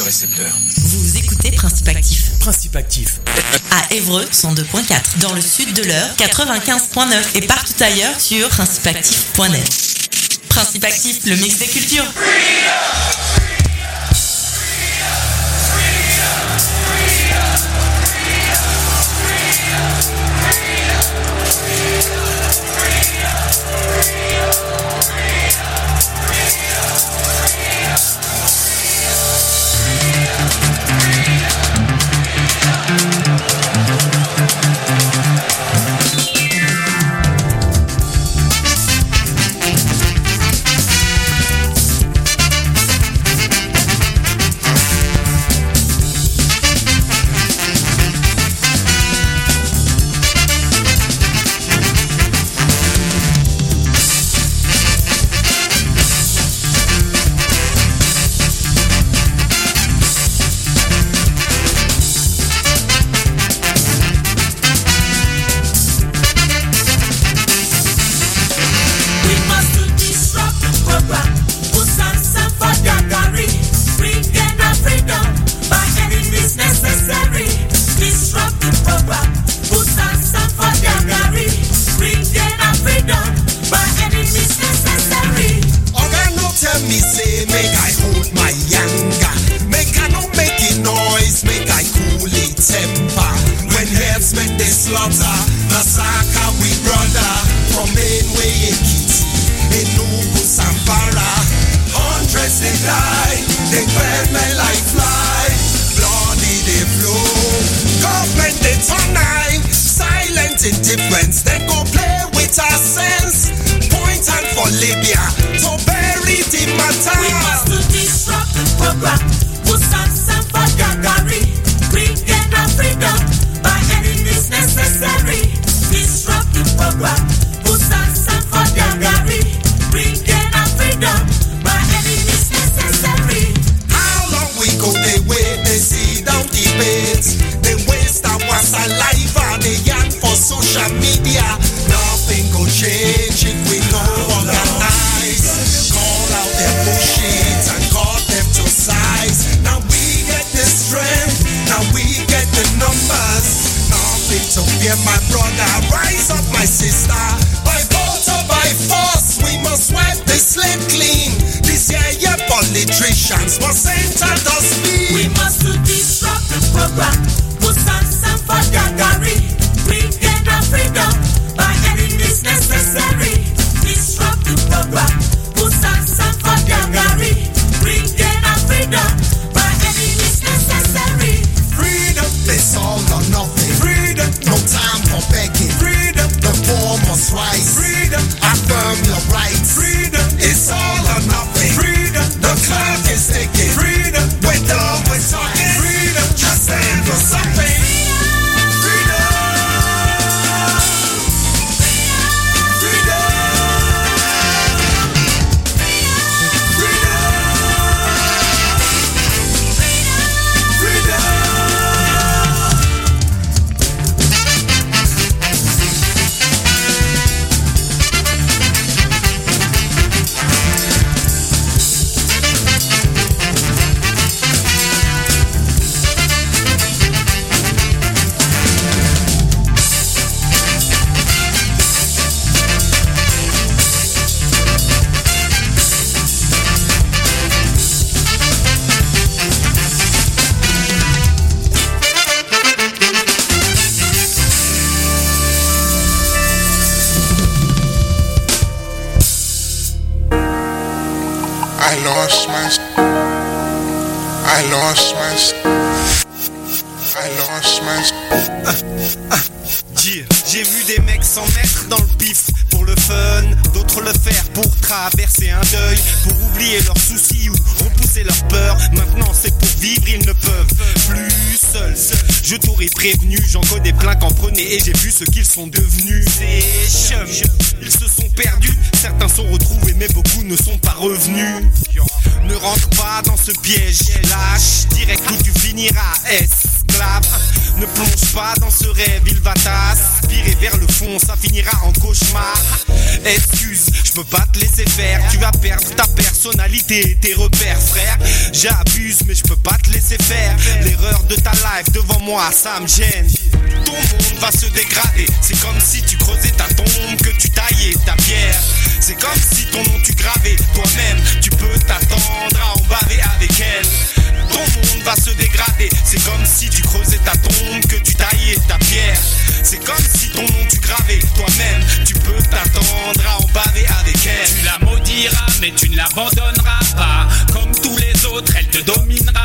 récepteur. Vous écoutez Principe Actif. Principe Actif. À Évreux, 102.4. Dans le sud de l'Eure, 95.9. Et partout ailleurs sur principeactif.net. Principe Actif, le mix des cultures. J'ai vu des mecs s'en mettre dans le pif pour le fun, d'autres le faire pour traverser un deuil, pour oublier leurs soucis ou repousser leurs peurs. Maintenant c'est pour vivre, ils ne peuvent plus seuls. Je t'aurais prévenu, j'en connais plein qu'en prenaient et j'ai vu ce qu'ils sont devenus. Ces chums, ils se sont perdus, certains sont retrouvés mais beaucoup ne sont pas revenus. Ne rentre pas dans ce piège, lâche direct ou tu finiras esclave. Ne plonge pas dans ce rêve, il va t'aspirer vers le fond, ça finira en cauchemar. Excuse, je peux pas te laisser faire. Tu vas perdre ta personnalité et tes repères, frère. J'abuse mais je peux pas te laisser faire. L'erreur de ta life devant moi, ça me gêne. Ton monde va se dégrader. C'est comme si tu creusais ta tombe, que tu taillais ta pierre. C'est comme si ton nom tu gravais toi-même. Tu peux t'attendre à en baver avec elle. Ton monde va se dégrader. C'est comme si tu creusais ta tombe, que tu taillais ta pierre. C'est comme si ton nom tu gravais toi-même. Tu peux t'attendre à en baver avec elle. Tu la maudiras mais tu ne l'abandonneras pas. Comme tous les autres elle te dominera.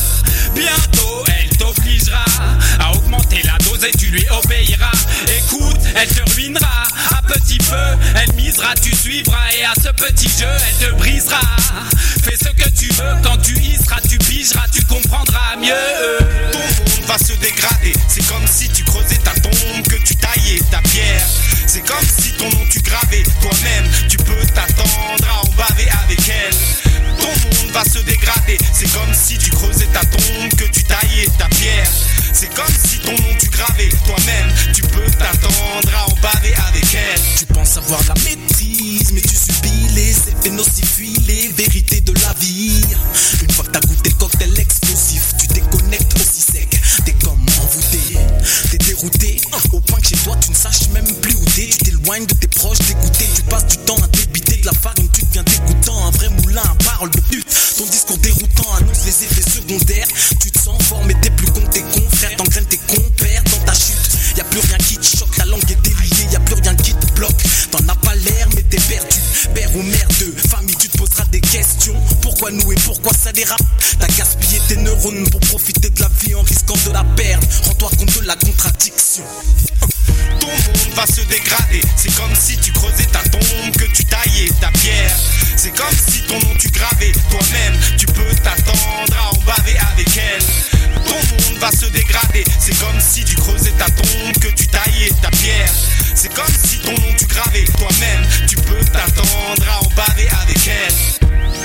Bientôt elle t'obligera à augmenter la dose et tu lui obéiras. Écoute, elle te ruinera. À petit feu, elle misera, tu suivras. Et à ce petit jeu, elle te brisera. Fais ce que tu veux, quand tu y seras, tu pigeras, tu comprendras mieux. Ton monde va se dégrader. C'est comme si tu creusais ta tombe, que tu taillais ta pierre. C'est comme si ton nom tu gravais toi-même. Tu peux t'attendre à en baver avec elle. Ton monde va se dégrader. C'est comme si tu creusais ta tombe, que tu taillais ta pierre. C'est comme si ton nom tu gravais toi-même. Tu peux t'attendre à en baver avec elle. Tu penses avoir la maîtrise, mais tu subis les effets nocifs, fuis les vérités de la vie. Une fois que t'as goûté le cocktail explosif, tu déconnectes aussi sec. T'es comme envoûté, t'es dérouté, au point que chez toi tu ne saches même plus où t'es. Tu t'éloignes de tes proches dégoûtés, tu passes du temps à débiter de la farine, tu deviens dégoûtant. Un vrai moulin à parole de pute. Ton discours déroutant annonce les effets secondaires. Tu te sens fort mais t'es plus con que tes confrères. T'engraines tes compères dans ta chute. Y'a plus rien qui te choque, la langue est déliée. Y'a plus rien qui te bloque. T'en as pas l'air mais t'es perdu. Père ou mère de famille, tu te poseras des questions. Pourquoi nous et pourquoi ça dérape? T'as gaspillé tes neurones pour profiter de la vie en risquant de la perdre. Rends-toi compte de la contradiction. Ton monde va se dégrader. C'est comme si tu creusais ta tombe, que tu taillais ta pierre. C'est comme si ton nom tu gravais toi-même. Tu peux t'attendre à en baver avec elle. Ton monde va se dégrader. C'est comme si tu creusais ta tombe, que tu taillais ta pierre. C'est comme si ton nom tu gravais toi-même. Tu peux t'attendre à en baver avec elle.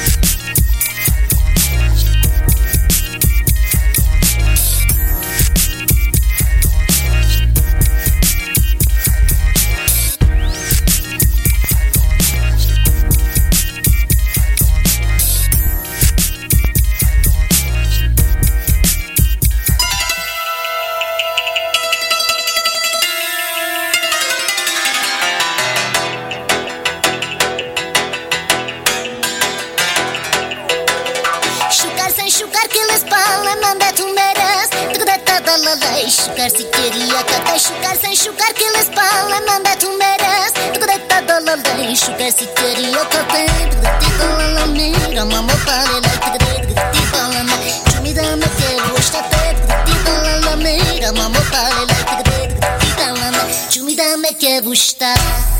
Şukar sikeriya kadar şukar sen şukar que les pala manda tu meres tu detta dolala şukar sikeriya kadar tu dolala mira mama pare la tu dolala chumi dame que gusta tu dolala mira mama pare la tu dolala chumi dame que gusta.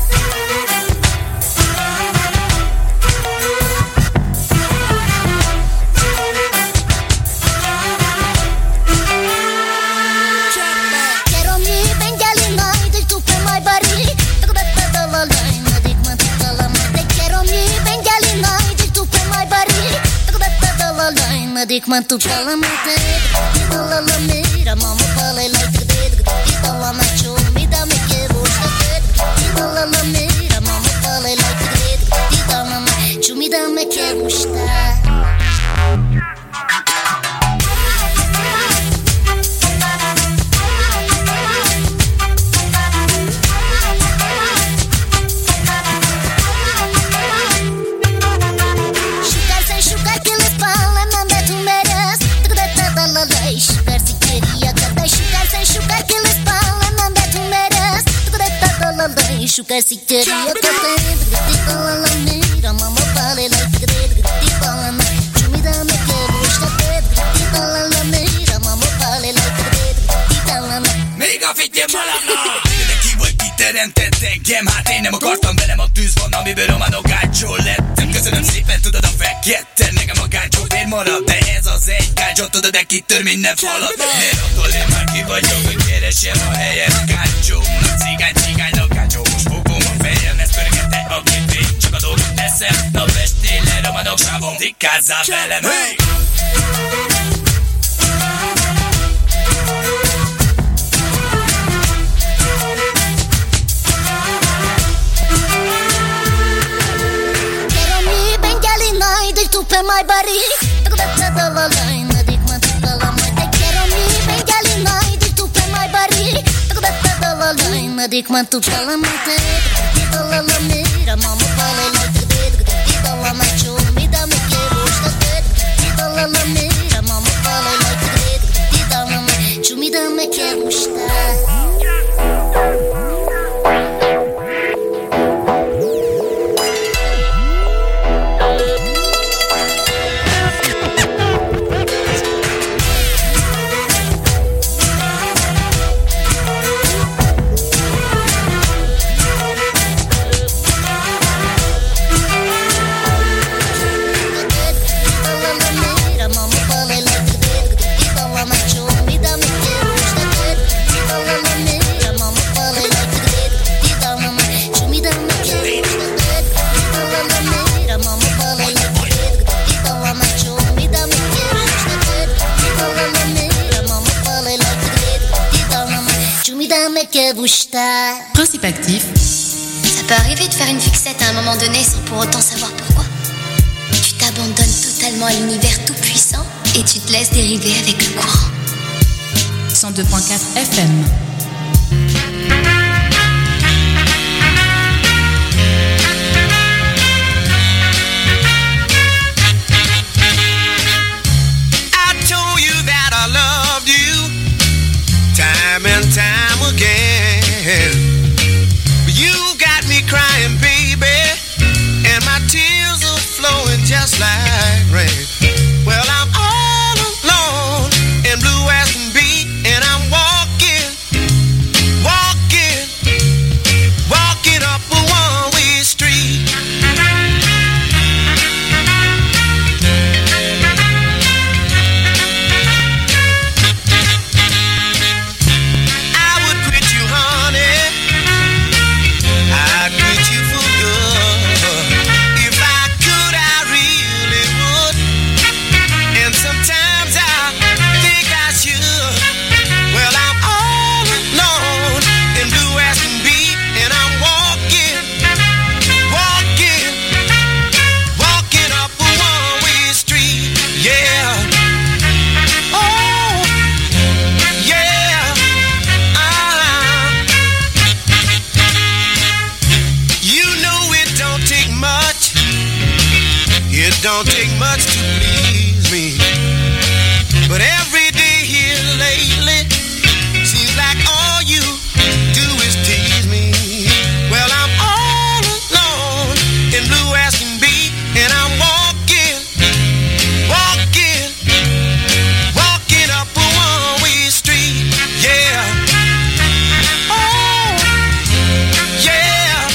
Dik man tu pala mate, dola la mira mama pala like the dola na chumi da me que gusta dola la mira mama pala like the dola na chumi da me que gusta. Şukar sikeriya kadar tu dolala mira mama pare la tu dolala chumi da me que gusta tu dolala mira mama pare la tu dolala Még a figyelj malamna! Mindenki vagy kiteremtettek, hát én nem akartam velem a tűz van, amiből romanok gácsó lettem. Köszönöm szépen, tudod a fekete, nekem a gácsó fér marad, de ez az egy gácsó, tudod, de kitör minden falat. Mert attól én már ki vagyok, hogy keresem a helyet. Gácsónak cigánynak gácsó, most fogom a fejem, ezt pörgette a képét, csak a dolgot teszem. Na vestél le, romanok sávom, tikkázzál velem, hey! pe mai bari Tu da da la line Dik man tu la mai te quiero mi bengali nai Dik tu pe mai bari Tu da da la line Dik man tu la mai te la la mira mama pale la te la mai chu mi da me quiero sta la la mira mama pale la te la mai chu mi da me quiero sta Principe actif. Ça peut arriver de faire une fixette à un moment donné sans pour autant savoir pourquoi. Tu t'abandonnes totalement à l'univers tout puissant et tu te laisses dériver avec le courant. 102.4 FM. And time again, you got me crying, baby, and my tears are flowing just like rain. Well, I'm all alone and blue as can be, and I'm walking up a one-way street. Don't take much to please me, but every day here lately seems like all you do is tease me. Well, I'm all alone and blue as can be, and I'm walking up a one-way street. Yeah. Oh, yeah.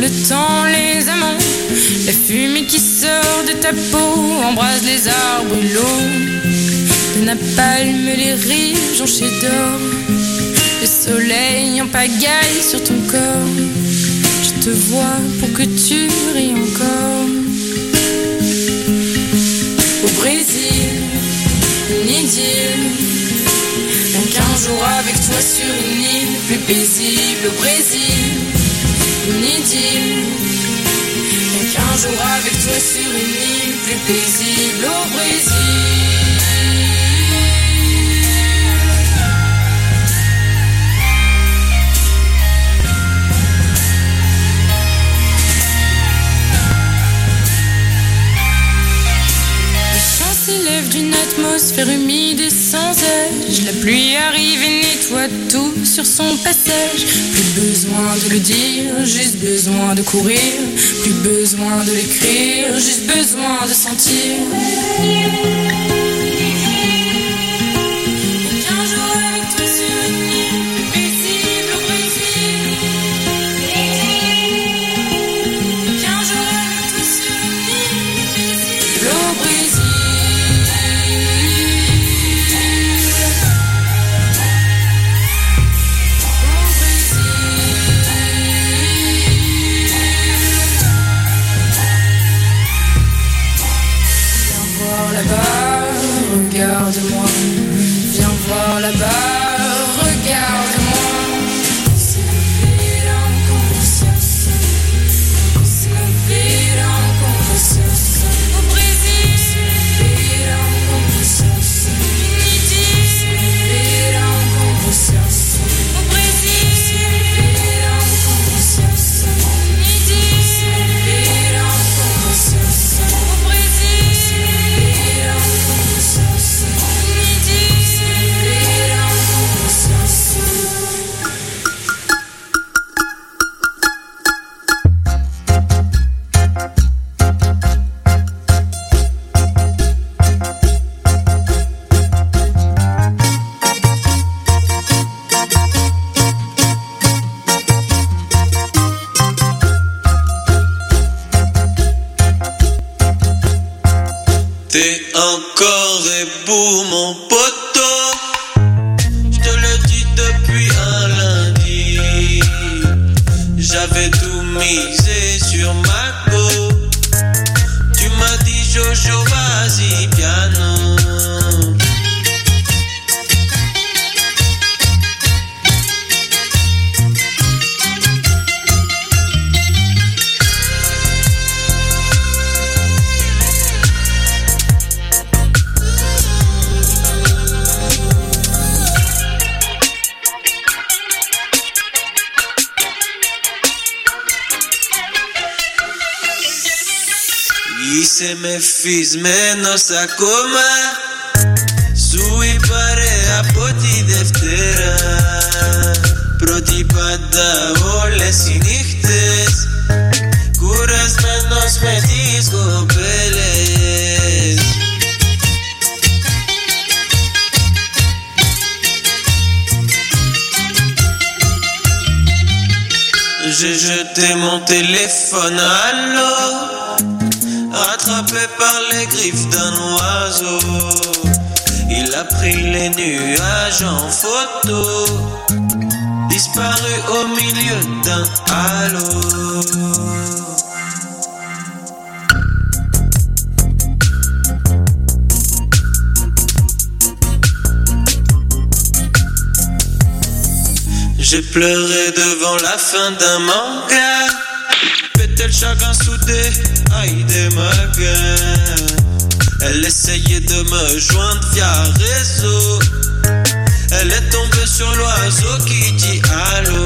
le temps, les amants. La fumée qui sort de ta peau embrase les arbres et l'eau. Le napalm, les rires jonchés d'or. Le soleil en pagaille sur ton corps. Je te vois pour que tu ris encore. Au Brésil, une idylle. Rien qu'un jour avec toi sur une île plus paisible. Au Brésil, une idylle. Rien qu'un jour avec toi sur une île plus paisible. Au Brésil. S'élève d'une atmosphère humide et sans âge. La pluie arrive et nettoie tout sur son passage. Plus besoin de le dire, juste besoin de courir. Plus besoin de l'écrire, juste besoin de sentir. Qu'un jour avec toi sur une île plus paisible au Brésil. Qu'un jour avec toi sur une île plus paisible au Brésil. Là-bas, regarde-moi. Viens voir là-bas, regarde-moi. C'est la vie en conversation. C'est la vie en conversation. Au Brésil, c'est la vie en conversation. Midi, c'est la vie en conversation. Au Brésil, c'est la vie en conversation. Midi, c'est la vie en conversation. Au Brésil, c'est la vie en conversation. Midi, c'est la vie en conversation. T'es encore debout mon poteau. Je te le dis depuis un lundi. J'avais tout misé sur ma go. Tu m'as dit Jojo vas-y piano. Se me fiz menos acoma. Sui pare a poti deftera. Protipada ole sinichtes. Curas menos me discopeles. J'ai jeté mon téléphone à l'eau. Attrapé par les griffes d'un oiseau, il a pris les nuages en photo, disparu au milieu d'un halo. J'ai pleuré devant la fin d'un manga. Tel chagrin soudé, aïe des magas. Elle essayait de me joindre via réseau. Elle est tombée sur l'oiseau qui dit allô.